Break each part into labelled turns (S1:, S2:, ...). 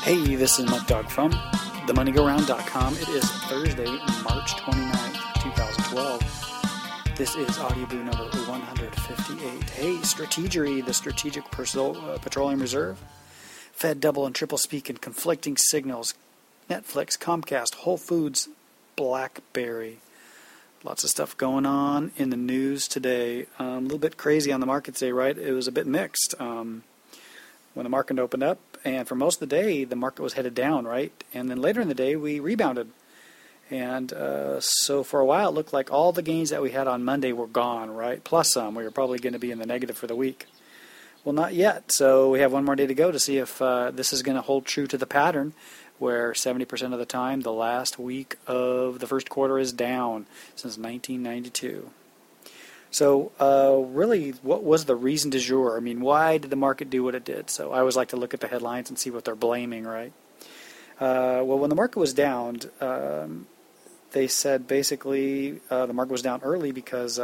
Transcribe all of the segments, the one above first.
S1: Hey, this is Mike Dog from themoneygoround.com. It is Thursday, March 29th, 2012. This is Audioboo number 158. Hey, Strategery, the Strategic Petroleum Reserve. Fed double and triple speak in conflicting signals. Netflix, Comcast, Whole Foods, BlackBerry. Lots of stuff going on in the news today. A little bit crazy on the market today, right? It was a bit mixed. When the market opened up, and for most of the day, the market was headed down, right? And then later in the day, we rebounded. And so for a while, it looked like all the gains that we had on Monday were gone, right? Plus some. We were probably going to be in the negative for the week. Well, not yet. So we have one more day to go to see if this is going to hold true to the pattern, where 70% of the time, the last week of the first quarter is down since 1992. So really, what was the reason du jour? I mean, why did the market do what it did? So I always like to look at the headlines and see what they're blaming, right? Well, when the market was down, they said basically the market was down early because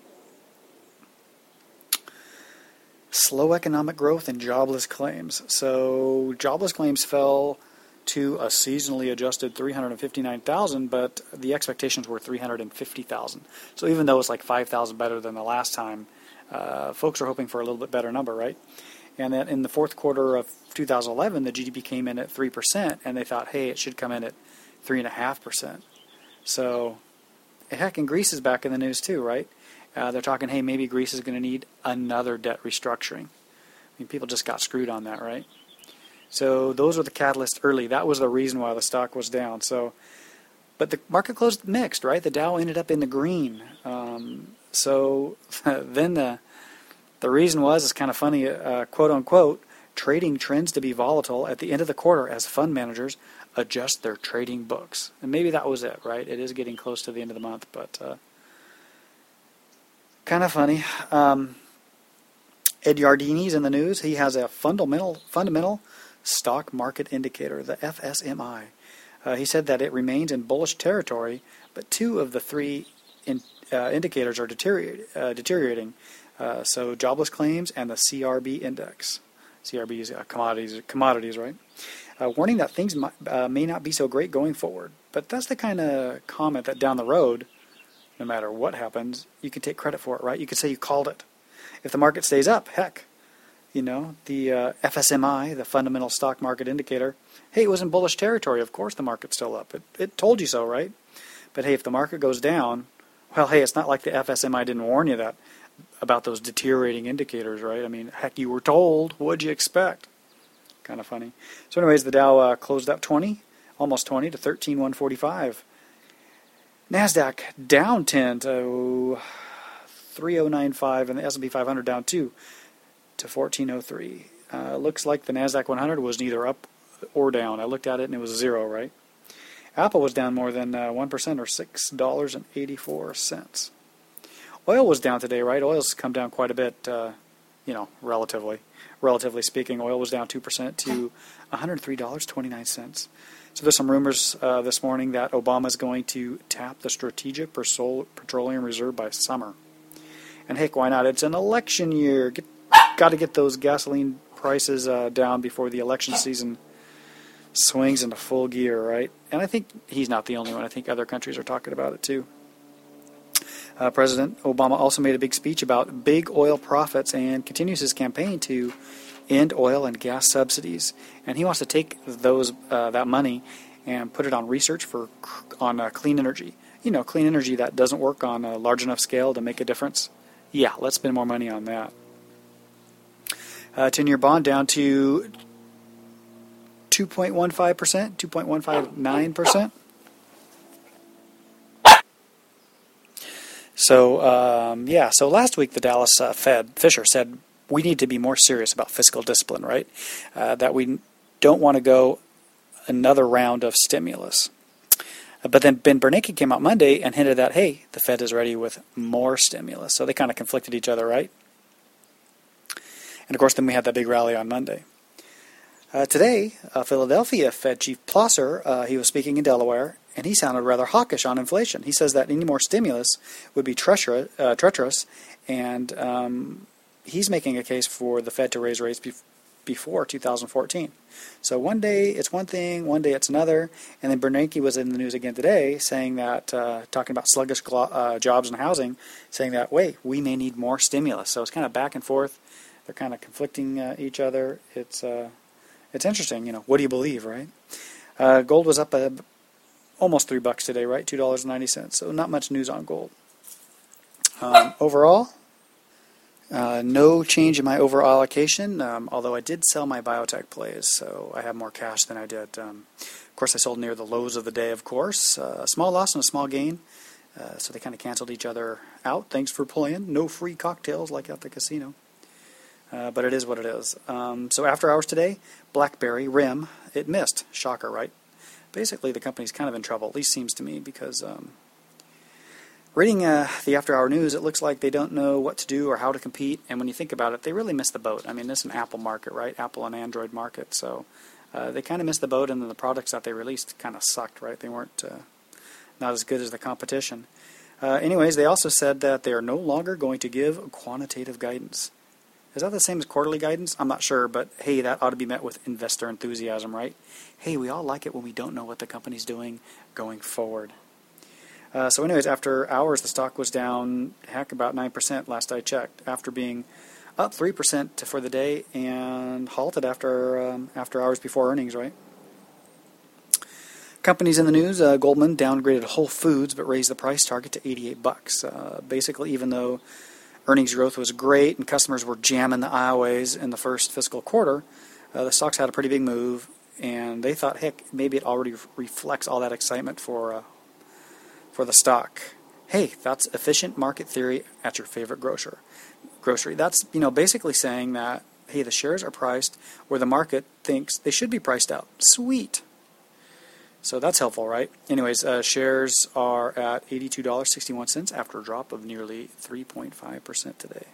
S1: slow economic growth and jobless claims. So jobless claims fell to a seasonally adjusted 359,000, but the expectations were 350,000. So even though it's like 5,000 better than the last time, folks are hoping for a little bit better number, right? And then in the fourth quarter of 2011, the GDP came in at 3%, and they thought, hey, it should come in at 3.5%. So, heck, and Greece is back in the news too, right? They're talking, hey, maybe Greece is going to need another debt restructuring. I mean, people just got screwed on that, right? So those were the catalysts early. That was the reason why the stock was down. But the market closed mixed, right? The Dow ended up in the green. So then the reason was, it's kind of funny, quote unquote, trading trends to be volatile at the end of the quarter as fund managers adjust their trading books. And maybe that was it, right? It is getting close to the end of the month, but kind of funny. Ed Yardeni's in the news. He has a fundamental stock market indicator, the FSMI. He said that it remains in bullish territory, but two of the three indicators are deteriorating. So jobless claims and the CRB index. CRB is commodities, right? Warning that things may not be so great going forward. But that's the kind of comment that down the road, no matter what happens, you can take credit for it, right? You could say you called it. If the market stays up, heck, the FSMI, the fundamental stock market indicator, hey, it was in bullish territory. Of course the market's still up. It told you so, right? But hey, if the market goes down, well, hey, it's not like the FSMI didn't warn you that about those deteriorating indicators, right? I mean, heck, you were told. What'd you expect? Kind of funny. So anyways, the Dow closed up almost 20 to 13,145. NASDAQ down 10 to 3095, and the S&P 500 down 2 to 1403. Looks like the NASDAQ 100 was neither up or down. I looked at it and it was 0, right? Apple was down more than 1% or $6.84. Oil was down today, right? Oil's come down quite a bit, relatively speaking. Oil was down 2% to $103.29. So there's some rumors this morning that Obama's going to tap the Strategic Petroleum Reserve by summer. And heck, why not? It's an election year. Got to get those gasoline prices down before the election season swings into full gear, right? And I think he's not the only one. I think other countries are talking about it too. President Obama also made a big speech about big oil profits and continues his campaign to end oil and gas subsidies. And he wants to take that money and put it on research on clean energy. Clean energy that doesn't work on a large enough scale to make a difference. Yeah, let's spend more money on that. 10-year bond down to 2.15%, 2.159%. So last week the Dallas Fed, Fisher, said we need to be more serious about fiscal discipline, right? That we don't want to go another round of stimulus. But then Ben Bernanke came out Monday and hinted that, hey, the Fed is ready with more stimulus. So they kind of conflicted each other, right? And of course, then we had that big rally on Monday. Today, Philadelphia Fed Chief Plosser, he was speaking in Delaware, and he sounded rather hawkish on inflation. He says that any more stimulus would be treacherous, and he's making a case for the Fed to raise rates before 2014. So one day it's one thing, one day it's another, and then Bernanke was in the news again today saying that, talking about sluggish jobs and housing, saying that, wait, we may need more stimulus. So it's kind of back and forth. They're kind of conflicting each other. It's interesting, what do you believe, right? Gold was up almost $3 today, right? $2.90. So not much news on gold. Overall, no change in my overall allocation, although I did sell my biotech plays, so I have more cash than I did. Of course, I sold near the lows of the day, of course. A small loss and a small gain, so they kind of canceled each other out. Thanks for playing. No free cocktails like at the casino. But it is what it is. So after hours today, BlackBerry, RIM, it missed. Shocker, right? Basically, the company's kind of in trouble, at least seems to me, because reading the after-hour news, it looks like they don't know what to do or how to compete. And when you think about it, they really missed the boat. I mean, this is an Apple market, right? Apple and Android market. So they kind of missed the boat, and then the products that they released kind of sucked, right? They weren't not as good as the competition. Anyways, they also said that they are no longer going to give quantitative guidance. Is that the same as quarterly guidance? I'm not sure, but hey, that ought to be met with investor enthusiasm, right? Hey, we all like it when we don't know what the company's doing going forward. So anyways, after hours, the stock was down, about 9% last I checked, after being up 3% for the day and halted after hours before earnings, right? Companies in the news, Goldman downgraded Whole Foods but raised the price target to $88. Basically, even though earnings growth was great and customers were jamming the aisleways in the first fiscal quarter, the stocks had a pretty big move, and they thought, heck, maybe it already reflects all that excitement for the stock. Hey, that's efficient market theory at your favorite grocery. That's basically saying that, hey, the shares are priced where the market thinks they should be priced out. Sweet. So that's helpful, right? Anyways, shares are at $82.61 after a drop of nearly 3.5% today.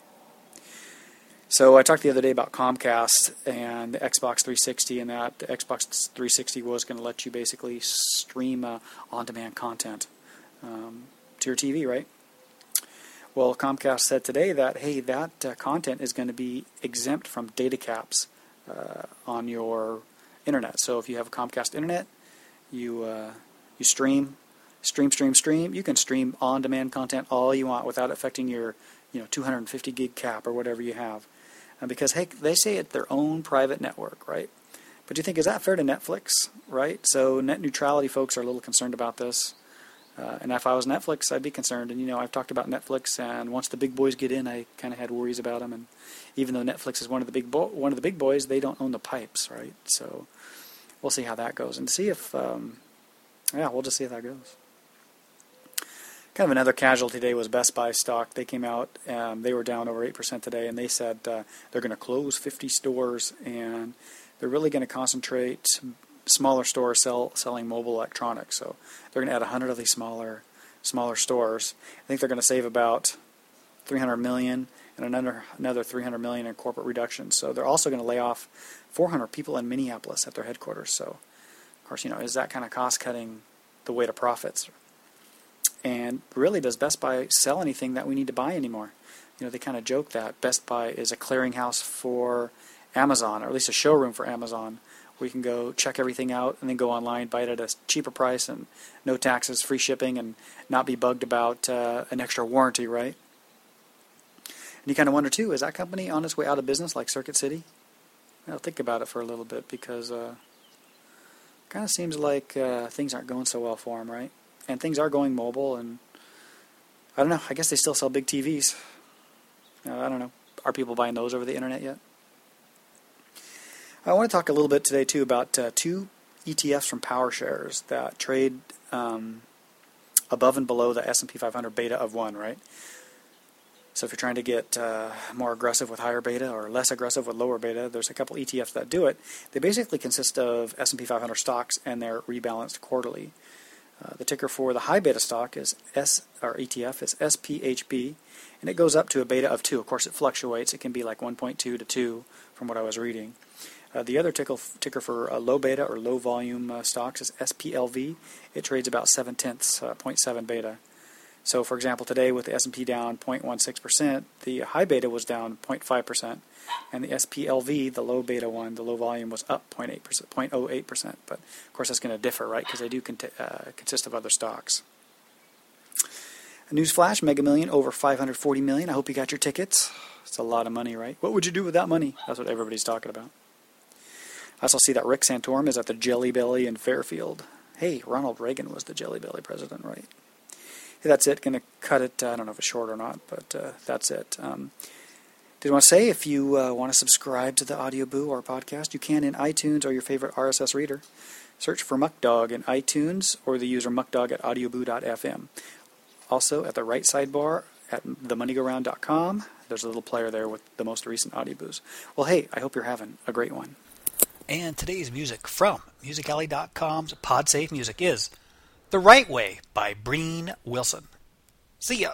S1: So I talked the other day about Comcast and the Xbox 360, and that the Xbox 360 was going to let you basically stream on-demand content to your TV, right? Well, Comcast said today that, hey, that content is going to be exempt from data caps on your internet. So if you have a Comcast internet, you stream. You can stream on-demand content all you want without affecting your 250 gig cap or whatever you have. Because, hey, they say it's their own private network, right? But you think, is that fair to Netflix, right? So net neutrality folks are a little concerned about this. And if I was Netflix, I'd be concerned. And, I've talked about Netflix, and once the big boys get in, I kind of had worries about them. And even though Netflix is one of the big boys, they don't own the pipes, right? So we'll see how that goes, and see if, we'll just see how that goes. Kind of another casualty today was Best Buy stock. They came out, they were down over 8% today, and they said they're going to close 50 stores, and they're really going to concentrate smaller stores selling mobile electronics. So they're going to add 100 of these smaller stores. I think they're going to save about $300 million and another $300 million in corporate reductions. So they're also going to lay off 400 people in Minneapolis at their headquarters. So, of course, is that kind of cost-cutting the way to profits? And really, does Best Buy sell anything that we need to buy anymore? They kind of joke that Best Buy is a clearinghouse for Amazon, or at least a showroom for Amazon, where you can go check everything out and then go online, buy it at a cheaper price and no taxes, free shipping, and not be bugged about an extra warranty, right? And you kind of wonder, too, is that company on its way out of business like Circuit City? Well, think about it for a little bit, because it kind of seems like things aren't going so well for them, right? And things are going mobile, and I don't know, I guess they still sell big TVs. I don't know. Are people buying those over the internet yet? I want to talk a little bit today, too, about two ETFs from PowerShares that trade above and below the S&P 500 beta of 1, right? So if you're trying to get more aggressive with higher beta or less aggressive with lower beta, there's a couple ETFs that do it. They basically consist of S&P 500 stocks, and they're rebalanced quarterly. The ticker for the high beta stock is ETF is SPHB, and it goes up to a beta of 2. Of course, it fluctuates. It can be like 1.2 to 2 from what I was reading. The other ticker for low beta or low volume stocks is SPLV. It trades about 0.7 beta. So, for example, today with the S&P down 0.16%, the high beta was down 0.5%, and the SPLV, the low beta one, the low volume, was up 0.08%. But, of course, that's going to differ, right, because they do consist of other stocks. A newsflash, Mega Million over 540 million. I hope you got your tickets. It's a lot of money, right? What would you do with that money? That's what everybody's talking about. I also see that Rick Santorum is at the Jelly Belly in Fairfield. Hey, Ronald Reagan was the Jelly Belly president, right? Hey, that's it. Going to cut it. I don't know if it's short or not, but that's it. Did want to say, if you want to subscribe to the Audio Boo, our podcast, you can in iTunes or your favorite RSS reader. Search for Muck Dog in iTunes or the user muckdog at audioboo.fm. Also, at the right sidebar at themoneygoround.com, there's a little player there with the most recent Audio Boos. Well, hey, I hope you're having a great one. And today's music from musicalley.com's PodSafe Music is The Right Way by Breen Wilson. See ya!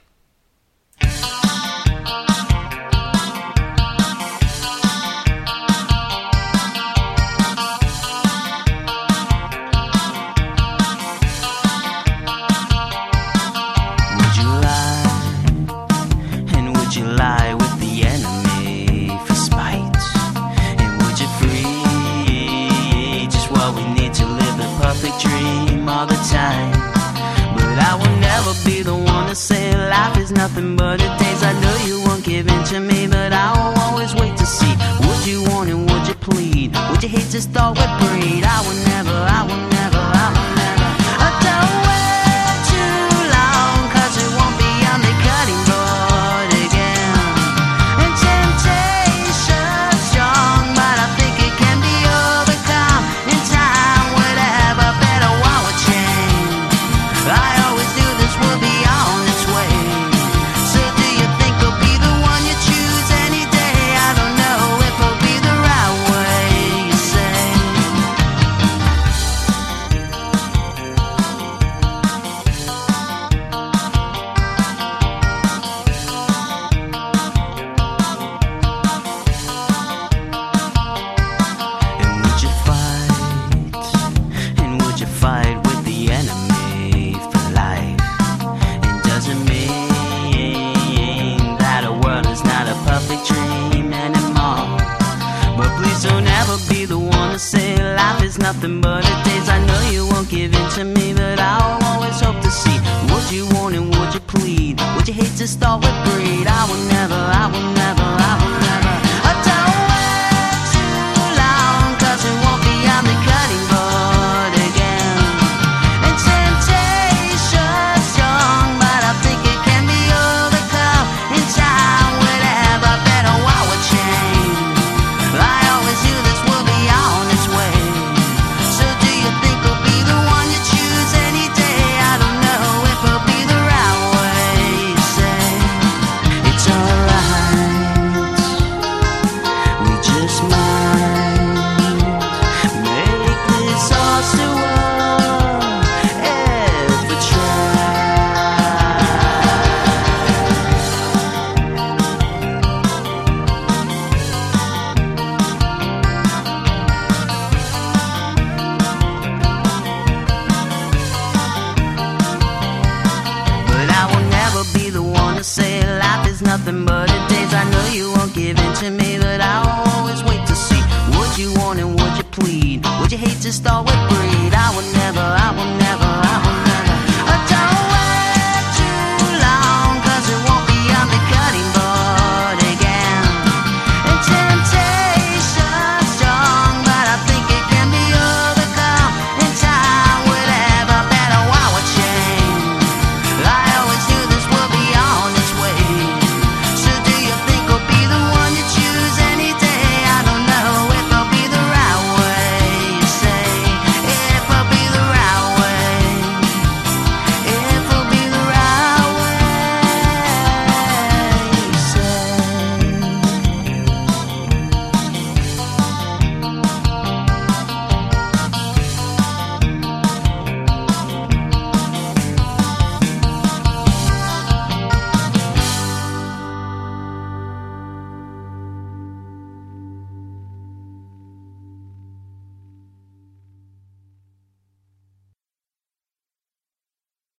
S2: Would you lie with the enemy for spite? And would you free just what we need to live the perfect dream all the time? But I will never be the one to say life is nothing but a daze. I know you won't give in to me, but I'll always wait to see. Would you want and would you plead? Would you hate to start with breed? I will never, I will never, I will never. I don't wait too long, 'cause it won't be on the cutting board again. And temptation's strong, but I think it can be overcome in time. Whatever, better while we're chained. I always knew this would be on its way. So do you think it'll be the one you choose any day? I don't know if it'll be the right way, you say. And would you fight? And would you fight with the enemy for life? And does it mean that a world is not a perfect dream anymore? But please don't ever be the one to say life is nothing but a daze. I know you won't give in to me, but I'll always hope to see. Would you want and would you plead? Would you hate to start with breed? I will never, I will never, I will never. I don't wait too long, 'cause it won't be on the cutting board again. And temptation's strong, but I think it can be overcome in time. Whatever, better while we're chained. I always knew this would be on its way. So do you think it'll be the one you choose any day? I don't know if it'll be the right way, you say. It's alright, we just might make this all so if we try. But I will never be the one to say life is nothing but a daze. I know you won't give in to me, but I'll always wait to see. Would you want and would you plead? Would you hate to start with breed? I will never, I will never.